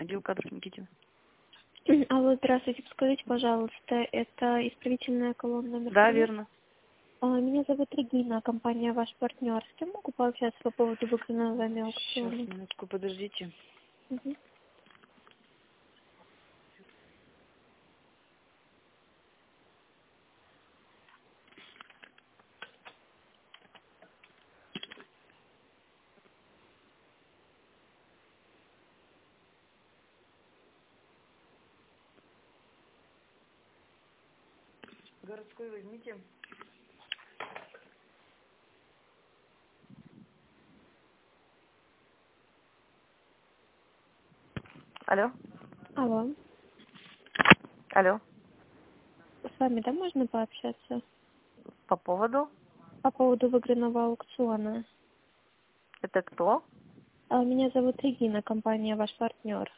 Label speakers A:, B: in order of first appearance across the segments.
A: отдел кадров Никитин.
B: Алло, здравствуйте, подскажите, пожалуйста, это исправительная колонна номер
A: Да,
B: 3?
A: верно.
B: Меня зовут Регина, компания «Ваш партнер». С кем могу пообщаться по поводу выигранного вами
A: Сейчас,
B: аукциона?
A: минутку, подождите.
B: Мгм.
A: Городской возьмите. Алло.
B: Алло,
A: Алло.
B: с вами, да, можно пообщаться
A: По поводу?
B: по поводу выигранного аукциона?
A: Это кто?
B: Меня зовут Регина, компания «Ваш партнер».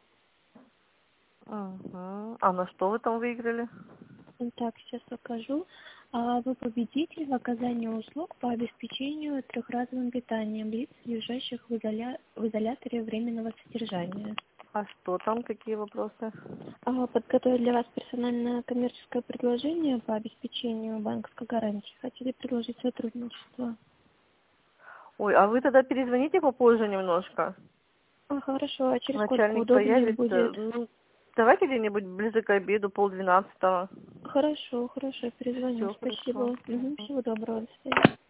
A: Угу. А на что вы там выиграли?
B: Так, сейчас покажу. Вы победитель в оказании услуг по обеспечению трехразовым питанием лиц, лежащих в изоляторе временного содержания.
A: А что там, какие вопросы?
B: Подготовить для вас персональное коммерческое предложение по обеспечению банковской гарантии. Хотели предложить сотрудничество.
A: Ой, а вы тогда перезвоните попозже немножко.
B: Хорошо, а через сколько
A: Начальник
B: удобнее
A: появится.
B: будет?
A: Ну, давайте где-нибудь ближе к обеду, 11:30.
B: Хорошо, перезвоню.
A: Все хорошо.
B: Спасибо.
A: Мгм.
B: Всего доброго, до свидания.